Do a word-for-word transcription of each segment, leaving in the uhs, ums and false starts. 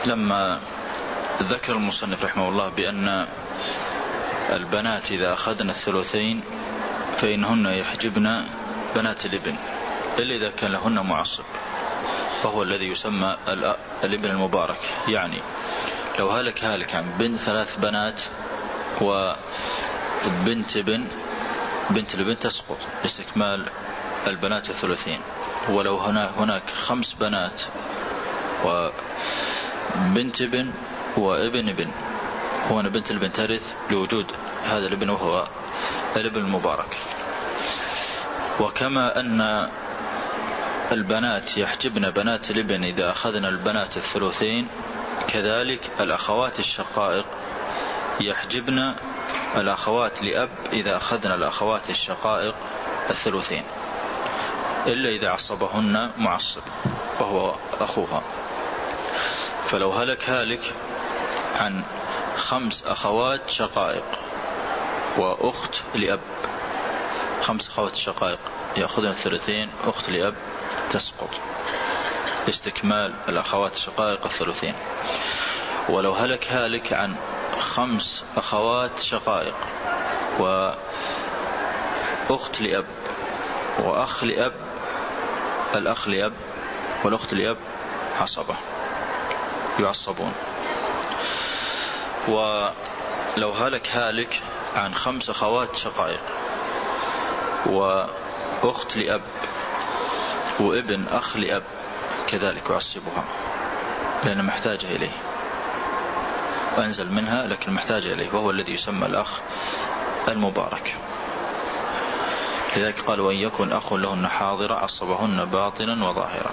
لما ذكر المصنف رحمه الله بأن البنات إذا أخذن الثلثين فإنهن يحجبن بنات الابن إلا إذا كان لهن معصب، وهو الذي يسمى الابن المبارك. يعني لو هلك هالك عن بنت ثلاث بنات وبنت ابن، بنت الابن تسقط لاستكمال البنات الثلثين. ولو هنا هناك خمس بنات وبنت ابن وابن ابن، هنا بنت الابن ترث لوجود هذا الابن وهو الابن المبارك. وكما أن البنات يحجبن بنات الابن إذا أخذن البنات الثلثين، كذلك الأخوات الشقائق يحجبن الأخوات لأب إذا أخذن الأخوات الشقائق الثلثين، إلا إذا عصبهن معصب وهو أخوها. فلو هلك هالك عن خمس أخوات شقائق وأخت لأب، خمس أخوات شقائق يأخذن الثلثين، أخت لأب تسقط استكمال الأخوات الشقائق الثلثين. ولو هلك هالك عن خمس أخوات شقائق وأخت لأب وأخ لأب، الأخ لأب والأخت لأب عصبة يعصبون. ولو هلك هالك عن خمس أخوات شقائق وأخت لأب وابن أخ لأب، كذلك يعصبها لأنه محتاج إليه، وأنزل منها لكن محتاج إليه، وهو الذي يسمى الأخ المبارك. لذلك قال: وإن يكن أخ لهن حاضرا عصبهن باطنا وظاهرا.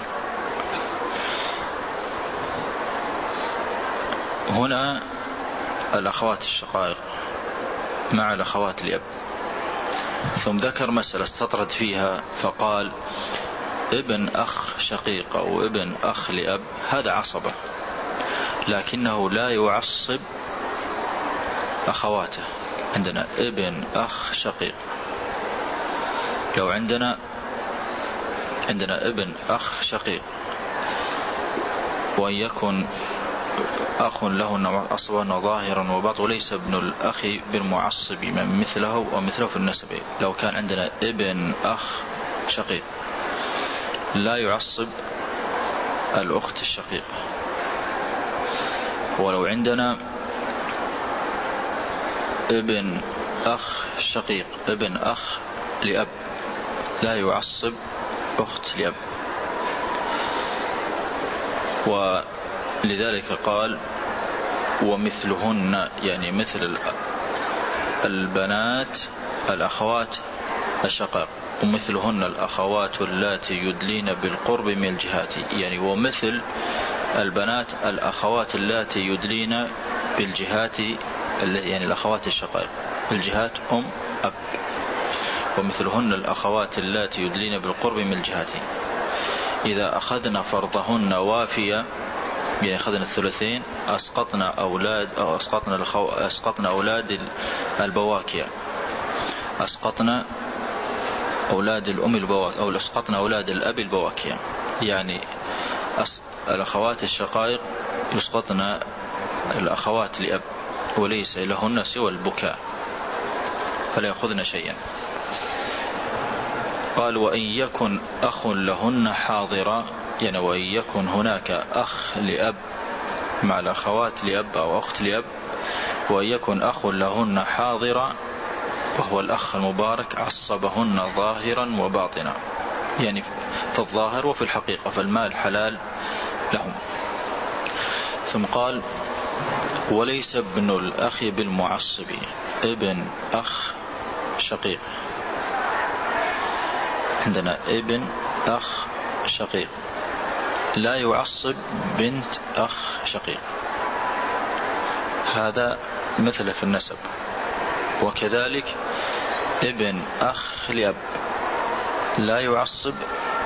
هنا الأخوات الشقائق مع الأخوات الأب، ثم ذكر مسألة استطرد فيها فقال: ابن أخ شقيق أو ابن أخ لأب هذا عصبة، لكنه لا يعصب أخواته. عندنا ابن أخ شقيق، لو عندنا عندنا ابن أخ شقيق وأن يكن أخ له أصلا ظاهرا وباطن، وليس ابن الأخ بالمعصب من مثله ومثله في النسب. لو كان عندنا ابن أخ شقيق لا يعصب الأخت الشقيقة. ولو عندنا ابن أخ شقيق ابن أخ لأب لا يعصب أخت لأب. ولذلك قال: ومثلهن، يعني مثل البنات الأخوات الشقائق، ومثلهن الأخوات اللاتي يدلين بالقرب من الجهات، يعني ومثل البنات الأخوات اللاتي يدلين بالجهات، يعني الأخوات الشقائق بالجهات أم أب. ومثلهن الأخوات اللاتي يدلين بالقرب من الجهات إذا أخذنا فرضهن وافية، يعني أخذنا الثلثين، أسقطنا أولاد أو أسقطنا الخو... أسقطنا أولاد البواكية، أسقطنا أولاد الأم البواكية، أو أسقطنا أولاد الأب البواكية. يعني أس... الأخوات الشقائق يسقطنا الأخوات لأب وليس لهن سوى البكاء، فلا يأخذن شيئا. قال: وإن يكن أخ لهن حاضرا، يعني وإن يكن هناك أخ لأب مع الأخوات لأب أو أخت لأب، وإن يكن أخ لهن حاضرا وهو الأخ المبارك عصبهن ظاهرا وباطنا، يعني في الظاهر وفي الحقيقة، فالمال حلال لهم. ثم قال: وليس ابن الأخ بالمعصب، ابن أخ شقيق، عندنا ابن أخ شقيق لا يعصب بنت أخ شقيق، هذا مثل في النسب. وكذلك ابن أخ لأب لا يعصب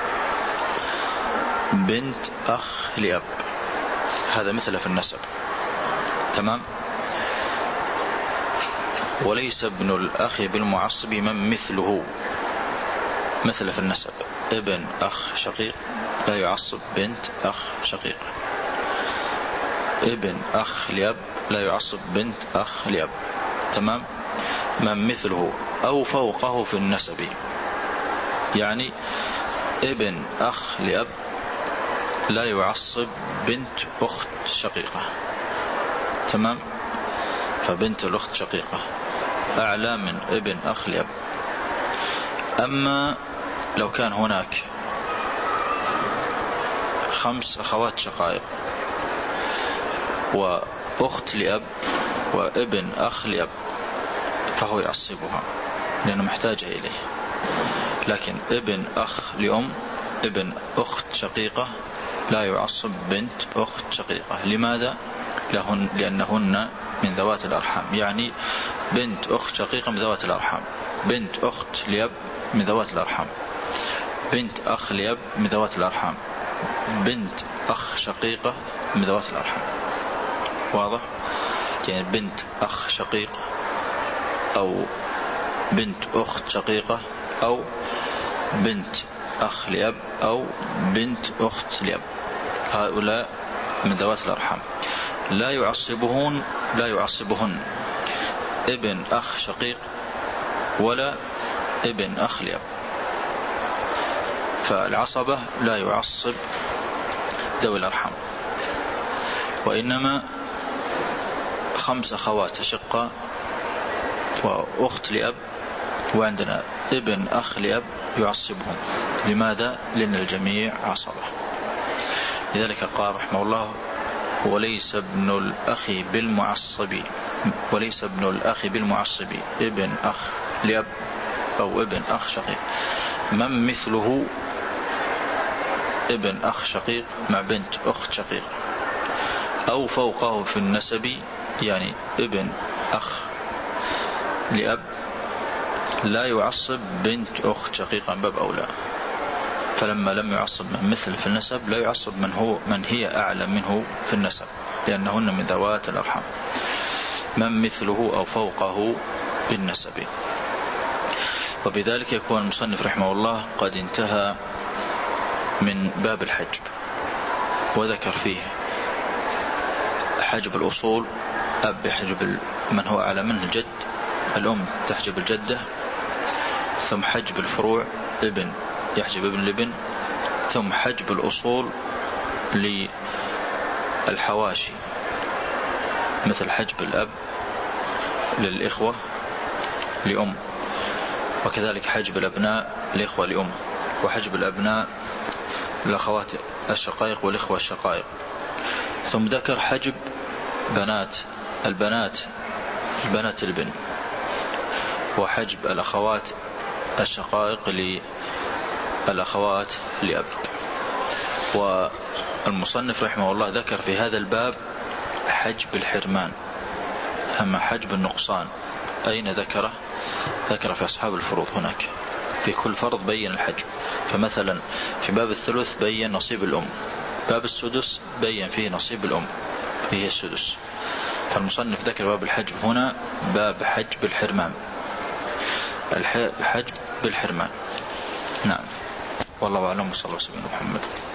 بنت أخ لأب، هذا مثل في النسب. تمام. وليس ابن الأخ بالمعصب من مثله، مثل في النسب، ابن أخ شقيق لا يعصب بنت أخ شقيق. ابن أخ لأب لا يعصب بنت أخ لأب. تمام. من مثله أو فوقه في النسب، يعني ابن أخ لأب لا يعصب بنت أخت شقيقة. تمام. فبنت الأخت شقيقة أعلى من ابن أخ لأب. أما لو كان هناك خمس أخوات شقائق وأخت لأب وابن أخ لأب فهو يعصبها لأنه محتاج إليه. لكن ابن أخ لأم ابن أخت شقيقة لا يعصب بنت أخت شقيقة. لماذا؟ لهن لأنهن من ذوات الأرحام، يعني بنت أخت شقيقة من ذوات الأرحام، بنت أخت لأب من ذوات الأرحام، بنت أخ لأب من ذوات الأرحام، بنت أخ شقيقة من ذوات الأرحام. واضح؟ يعني بنت أخ شقيق أو بنت أخت شقيقة أو بنت أخ لأب أو بنت أخت لأب، هؤلاء من ذوات الأرحام لا يعصبهن لا يعصبهن ابن أخ شقيق ولا ابن أخ لأب. فالعصبة لا يعصب ذوي الأرحام، وإنما خمس أخوات شقة وأخت لأب وعندنا ابن أخ لأب يعصبهم. لماذا؟ لأن الجميع عصبة. لذلك قال رحمه الله: وليس ابن الأخ بالمعصب وليس ابن الأخ بالمعصب ابن أخ لأب أو ابن أخ شقيق. من مثله ابن أخ شقيق مع بنت أخت شقيقة أو فوقه في النسب، يعني ابن أخ لأب لا يعصب بنت أخت شقيقة من باب أولى. فلما لم يعصب من مثل في النسب لا يعصب من هو من هي أعلى منه في النسب، لأنهن من ذوات الأرحام. من مثله أو فوقه بالنسب. وبذلك يكون المصنف رحمه الله قد انتهى من باب الحجب، وذكر فيه حجب الأصول، أب يحجب من هو أعلى منه الجد، الأم تحجب الجدة، ثم حجب الفروع ابن يحجب ابن الابن، ثم حجب الأصول للحواشي مثل حجب الأب للإخوة لأم، وكذلك حجب الأبناء لإخوة لأم، وحجب الأبناء لأخوات الشقائق والإخوة الشقائق. ثم ذكر حجب بنات البنات البنات الابن، وحجب الأخوات الشقائق للأخوات لأب. والمصنف رحمه الله ذكر في هذا الباب حجب الحرمان. أما حجب النقصان أين ذكره؟ ذكر في أصحاب الفروض. هناك في كل فرض بين الحجب. فمثلا في باب الثلث بين نصيب الأم، باب السدس بين فيه نصيب الأم فيه السدس. فالمصنف ذكر باب الحجب هنا باب حجب الحرمان، الحجب بالحرمان. نعم، والله أعلم. صلى الله عليه وسلم محمد.